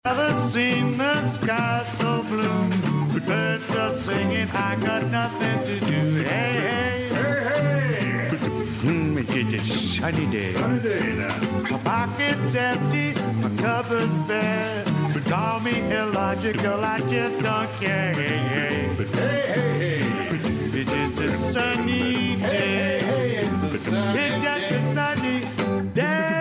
Never seen the sky so blue. The birds are singing, I got nothing to do. Hey, hey, hey, hey. It's a sunny day. Sunny day now. My pocket's empty, my cupboard's bare. But call me illogical, I just don't care. Hey, hey, hey, hey, hey. It's just a sunny day. Hey, hey, hey. It's a sunny day.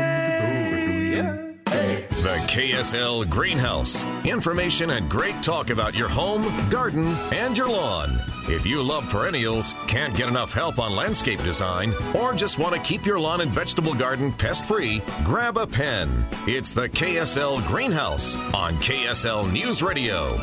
The KSL Greenhouse. Information and great talk about your home, garden, and your lawn. If you love perennials, can't get enough help on landscape design, or just want to keep your lawn and vegetable garden pest-free, grab a pen. It's the KSL Greenhouse on KSL News Radio.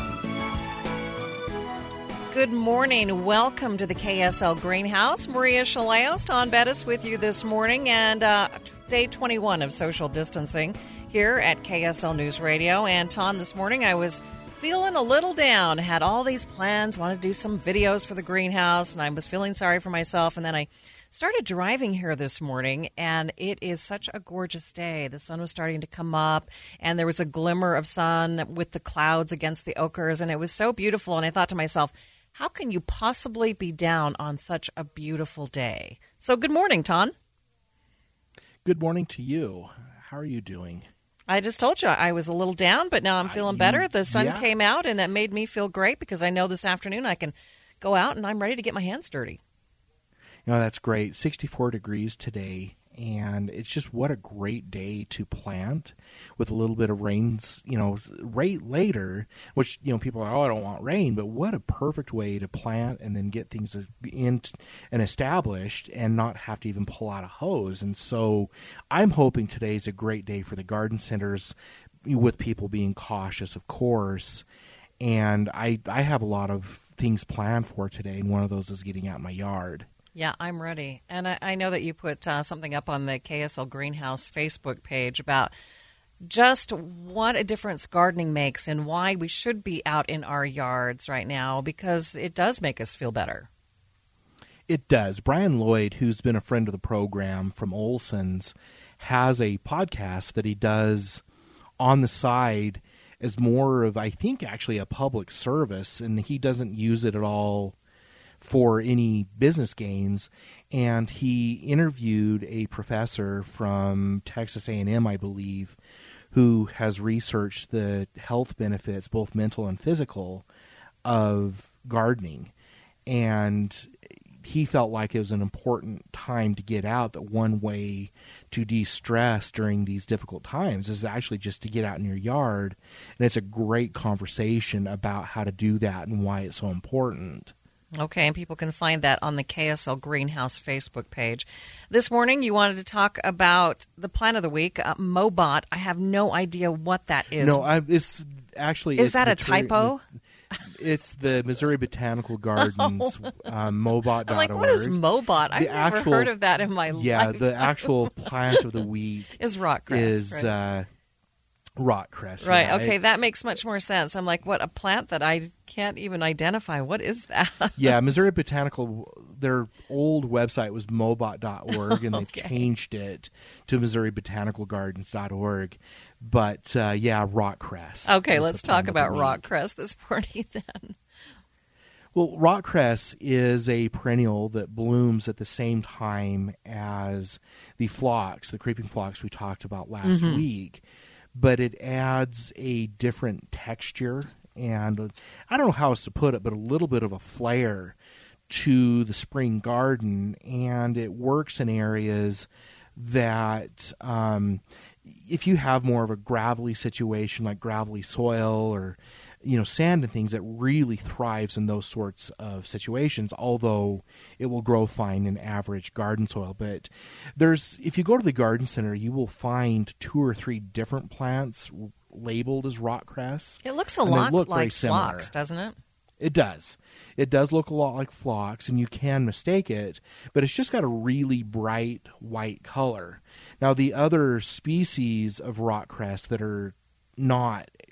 Good morning. Welcome to the KSL Greenhouse. Maria Chaleos, Ton Bettis with you this morning, and day 21 of social distancing here at KSL News Radio. And Ton, this morning I was feeling a little down. Had all these plans, wanted to do some videos for the greenhouse, and I was feeling sorry for myself. And then I started driving here this morning, and it is such a gorgeous day. The sun was starting to come up, and there was a glimmer of sun with the clouds against the ochres, and it was so beautiful. And I thought to myself, how can you possibly be down on such a beautiful day? So good morning, Ton. Good morning to you. How are you doing? I just told you I was a little down, but now I'm feeling better. The sun came out, and that made me feel great because I know this afternoon I can go out and I'm ready to get my hands dirty. You know, that's great. 64 degrees today, and it's just what a great day to plant with a little bit of rains, right later, which, people are, I don't want rain, but what a perfect way to plant and then get things in and established and not have to even pull out a hose. And so I'm hoping today is a great day for the garden centers, with people being cautious, of course. And I have a lot of things planned for today, and one of those is getting out in my yard. Yeah, I'm ready. And I know that you put something up on the KSL Greenhouse Facebook page about just what a difference gardening makes and why we should be out in our yards right now, because it does make us feel better. It does. Brian Lloyd, who's been a friend of the program from Olson's, has a podcast that he does on the side as more of, I think, actually a public service, and he doesn't use it at all for any business gains. And he interviewed a professor from Texas A&M, I believe, who has researched the health benefits, both mental and physical, of gardening. And he felt like it was an important time to get out, that one way to de-stress during these difficult times is actually just to get out in your yard. And it's a great conversation about how to do that and why it's so important. Okay, and people can find that on the KSL Greenhouse Facebook page. This morning, you wanted to talk about the plant of the week, Mobot. I have no idea what that is. No, it's actually... Is that a typo? It's the Missouri Botanical Gardens, Mobot.org. I'm like, what is Mobot? I've never heard of that in my life. Yeah, the actual plant of the week is rockcress. Right? Rockcress. Right, yeah. okay, that makes much more sense. I'm like, what, a plant that I can't even identify? What is that? Yeah, Missouri Botanical, their old website was mobot.org, and they've changed it to MissouriBotanicalGardens.org. But, rockcress. Okay, let's talk about rockcress this morning then. Well, rockcress is a perennial that blooms at the same time as the phlox, the creeping phlox we talked about last week. But it adds a different texture, and I don't know how else to put it, but a little bit of a flair to the spring garden, and it works in areas that if you have more of a gravelly situation, like gravelly soil or sand and things, that really thrives in those sorts of situations, although it will grow fine in average garden soil. But if you go to the garden center, you will find 2 or 3 different plants labeled as rockcress. It looks a lot like phlox, doesn't it? It does. It does look a lot like phlox, and you can mistake it, but it's just got a really bright white color. Now, the other species of rockcress that are not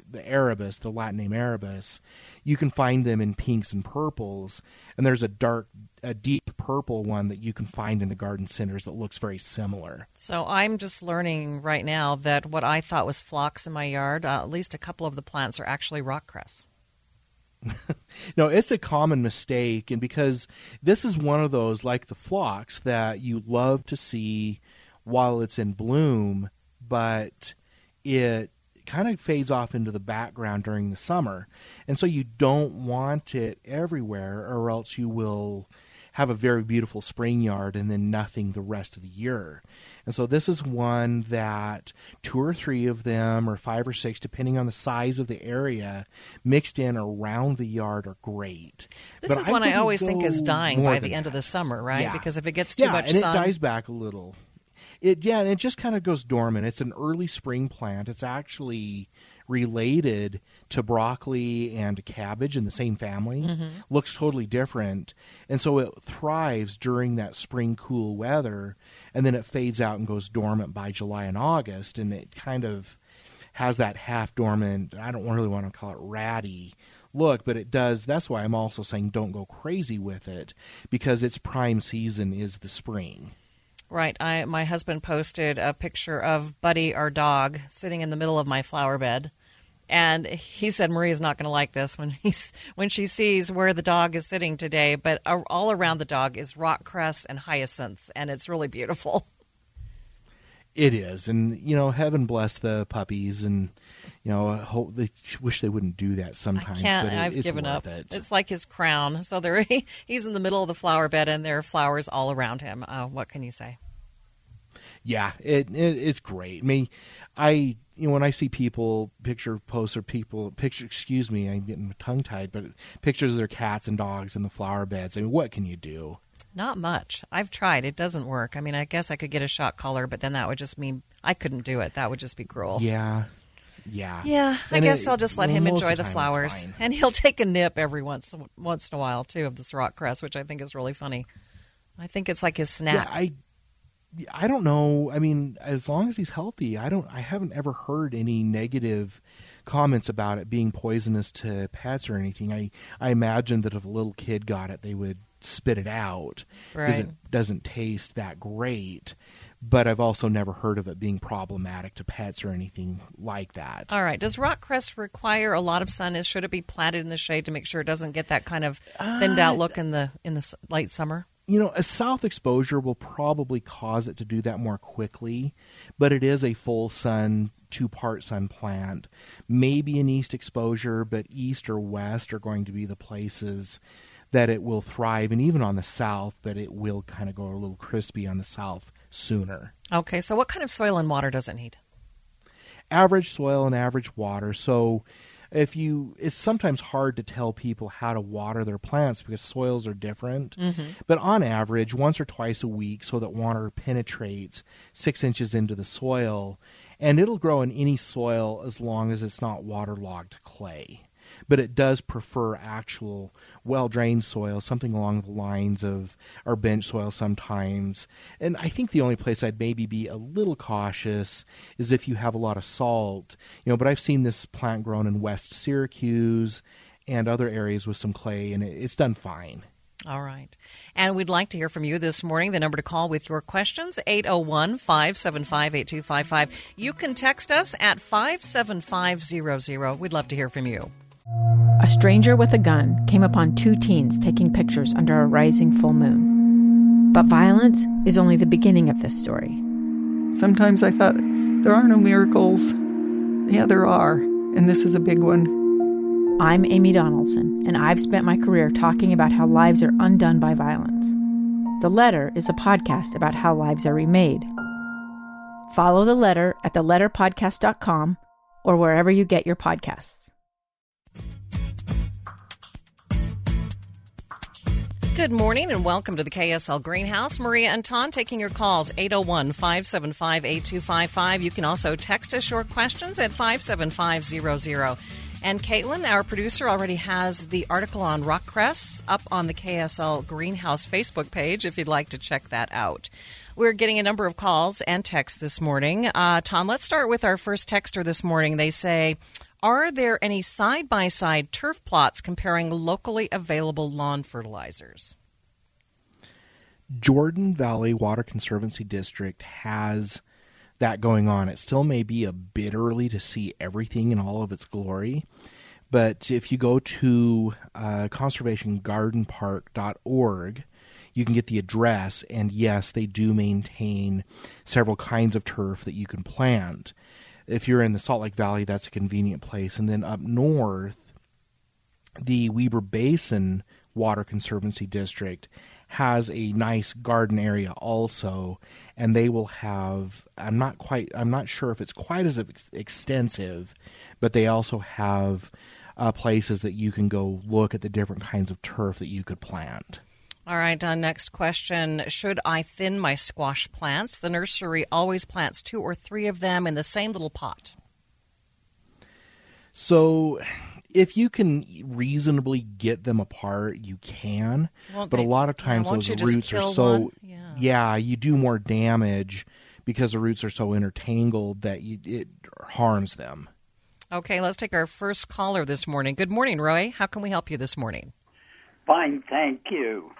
Arabis, the Latin name Arabis, you can find them in pinks and purples, and there's a deep purple one that you can find in the garden centers that looks very similar. So I'm just learning right now that what I thought was phlox in my yard, at least a couple of the plants are actually rock cress. No, it's a common mistake, and because this is one of those, like the phlox, that you love to see while it's in bloom, but it kind of fades off into the background during the summer. And so you don't want it everywhere, or else you will have a very beautiful spring yard and then nothing the rest of the year. And so this is one that 2 or 3 of them, or 5 or 6, depending on the size of the area, mixed in around the yard are great. This is one I always think is dying by the end of the summer, right? Yeah. Because if it gets too much sun... sun... and it dies back a little. And it just kind of goes dormant. It's an early spring plant. It's actually related to broccoli and cabbage in the same family. Mm-hmm. Looks totally different. And so it thrives during that spring cool weather, and then it fades out and goes dormant by July and August, and it kind of has that half dormant, I don't really want to call it ratty look, but it does. That's why I'm also saying don't go crazy with it, because its prime season is the spring. Right. My husband posted a picture of Buddy, our dog, sitting in the middle of my flower bed. And he said Maria's not going to like this when she sees where the dog is sitting today. But all around the dog is rock cress and hyacinths, and it's really beautiful. It is. And, heaven bless the puppies. And, hope they wish they wouldn't do that sometimes. I can't. But I've given up. It's like his crown. So he's in the middle of the flower bed, and there are flowers all around him. What can you say? Yeah, it's great. I mean, when I see people I'm getting tongue-tied, but pictures of their cats and dogs in the flower beds. I mean, what can you do? Not much. I've tried. It doesn't work. I mean, I guess I could get a shock collar, but then that would just mean I couldn't do it. That would just be cruel. Yeah. I guess I'll just let him enjoy the flowers, and he'll take a nip every once in a while too of this rock cress, which I think is really funny. I think it's like his snack. Yeah, I don't know. I mean, as long as he's healthy, I haven't ever heard any negative comments about it being poisonous to pets or anything. I imagine that if a little kid got it, they would spit it out because it doesn't taste that great. But I've also never heard of it being problematic to pets or anything like that. All right. Does rock cress require a lot of sun? Should it be planted in the shade to make sure it doesn't get that kind of thinned out look in the late summer? A south exposure will probably cause it to do that more quickly, but it is a full sun, 2-part sun plant. Maybe an east exposure, but east or west are going to be the places that it will thrive, and even on the south, but it will kind of go a little crispy on the south sooner. Okay, so what kind of soil and water does it need? Average soil and average water. So it's sometimes hard to tell people how to water their plants because soils are different. Mm-hmm. But on average, once or twice a week so that water penetrates 6 inches into the soil, and it'll grow in any soil as long as it's not waterlogged clay. But it does prefer actual well-drained soil, something along the lines of our bench soil sometimes. And I think the only place I'd maybe be a little cautious is if you have a lot of salt. But I've seen this plant grown in West Syracuse and other areas with some clay, and it's done fine. All right. And we'd like to hear from you this morning. The number to call with your questions, 801-575-8255. You can text us at 57500. We'd love to hear from you. A stranger with a gun came upon 2 teens taking pictures under a rising full moon. But violence is only the beginning of this story. Sometimes I thought, there are no miracles. Yeah, there are, and this is a big one. I'm Amy Donaldson, and I've spent my career talking about how lives are undone by violence. The Letter is a podcast about how lives are remade. Follow The Letter at theletterpodcast.com or wherever you get your podcasts. Good morning and welcome to the KSL Greenhouse. Maria and Ton taking your calls, 801-575-8255. You can also text us your questions at 57500. And Caitlin, our producer, already has the article on rock cress up on the KSL Greenhouse Facebook page if you'd like to check that out. We're getting a number of calls and texts this morning. Ton, let's start with our first texter this morning. They say, Are there any side-by-side turf plots comparing locally available lawn fertilizers? Jordan Valley Water Conservancy District has that going on. It still may be a bit early to see everything in all of its glory, but if you go to conservationgardenpark.org, you can get the address, and yes, they do maintain several kinds of turf that you can plant. If you're in the Salt Lake Valley, that's a convenient place. And then up north, the Weber Basin Water Conservancy District has a nice garden area also, and they will have, I'm not sure if it's quite as extensive, but they also have places that you can go look at the different kinds of turf that you could plant. All right, next question. Should I thin my squash plants? The nursery always plants 2 or 3 of them in the same little pot. So if you can reasonably get them apart, you can. But a lot of times those roots are so... Yeah, you do more damage because the roots are so intertangled that it harms them. Okay, let's take our first caller this morning. Good morning, Roy. How can we help you this morning? Fine, thank you.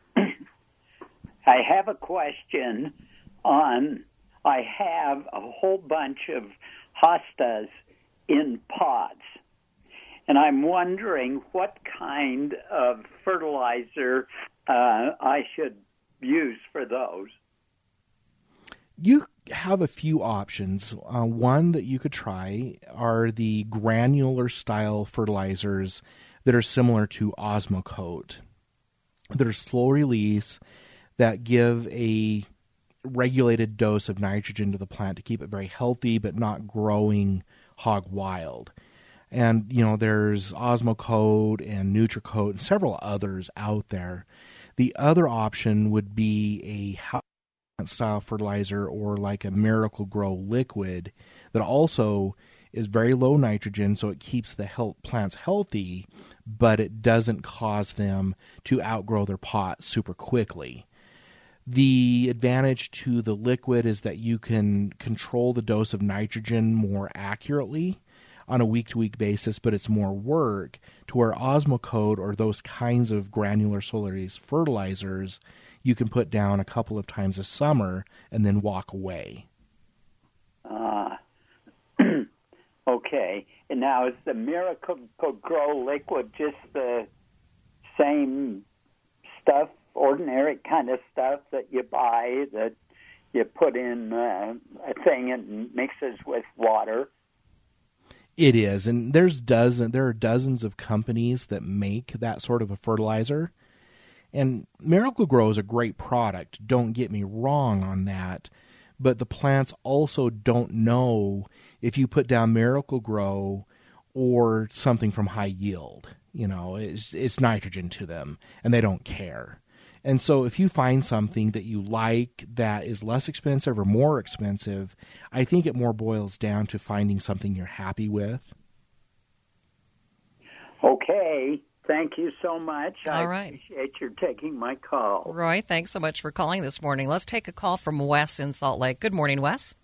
I have a question on, I have a whole bunch of hostas in pots, and I'm wondering what kind of fertilizer I should use for those. You have a few options. One that you could try are the granular style fertilizers that are similar to Osmocote. They're slow release that give a regulated dose of nitrogen to the plant to keep it very healthy but not growing hog wild. And, there's Osmocote and Nutricote and several others out there. The other option would be a house-style fertilizer or like a Miracle-Gro liquid that also is very low nitrogen, so it keeps the plants healthy, but it doesn't cause them to outgrow their pot super quickly. The advantage to the liquid is that you can control the dose of nitrogen more accurately on a week-to-week basis, but it's more work, to where Osmocote or those kinds of granular solar-release fertilizers you can put down a couple of times a summer and then walk away. Okay. And now is the Miracle-Gro liquid just the same stuff, ordinary kind of stuff that you buy, that you put in a thing and mixes with water? It is, and there are dozens of companies that make that sort of a fertilizer. And Miracle-Gro is a great product, don't get me wrong on that, but the plants also don't know if you put down Miracle-Gro or something from High Yield. It's nitrogen to them, and they don't care. And so if you find something that you like that is less expensive or more expensive, I think it more boils down to finding something you're happy with. Okay. Thank you so much. All right. I appreciate your taking my call. Roy, thanks so much for calling this morning. Let's take a call from Wes in Salt Lake. Good morning, Wes.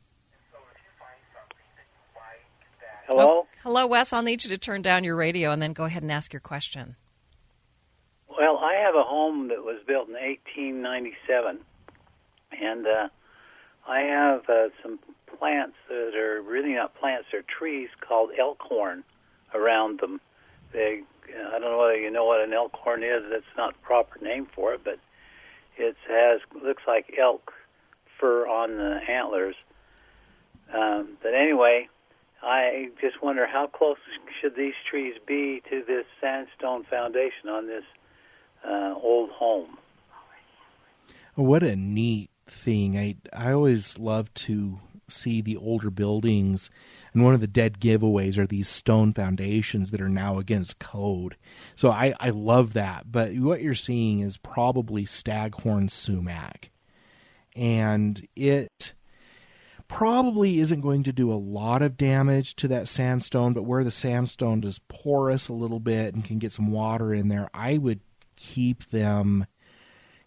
Hello? Oh, hello, Wes. I'll need you to turn down your radio and then go ahead and ask your question. Well, I have a home that was built in 1897, and I have some plants that are really not plants, they're trees called elkhorn around them. I don't know whether you know what an elkhorn is. That's not the proper name for it, but it looks like elk fur on the antlers. But anyway, I just wonder how close should these trees be to this sandstone foundation on this old home. What a neat thing. I always love to see the older buildings, and one of the dead giveaways are these stone foundations that are now against code. So I love that. But what you're seeing is probably staghorn sumac. And it probably isn't going to do a lot of damage to that sandstone, but where the sandstone is porous a little bit and can get some water in there, I would keep them,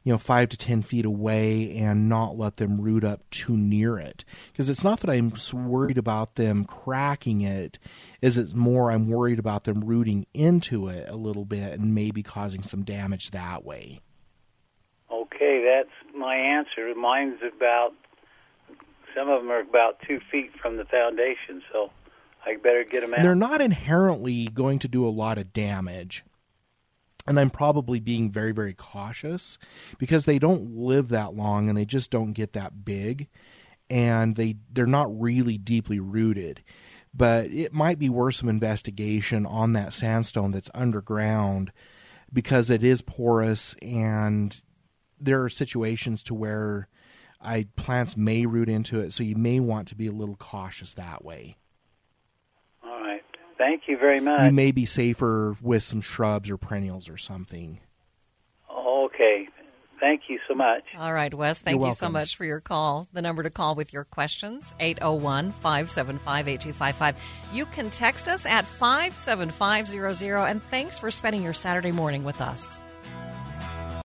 5 to 10 feet away and not let them root up too near it. Because it's not that I'm worried about them cracking it, it's more I'm worried about them rooting into it a little bit and maybe causing some damage that way. Okay, that's my answer. Mine's some of them are about 2 feet from the foundation, so I better get them out. And they're not inherently going to do a lot of damage. And I'm probably being very, very cautious because they don't live that long and they just don't get that big. And they're not really deeply rooted. But it might be worth some investigation on that sandstone that's underground because it is porous, and there are situations to where plants may root into it, so you may want to be a little cautious that way. All right. Thank you very much. You may be safer with some shrubs or perennials or something. Okay. Thank you so much. All right, Wes, thank You're you so welcome. much for your call. The number to call with your questions, 801-575-8255. You can text us at 57500, and thanks for spending your Saturday morning with us.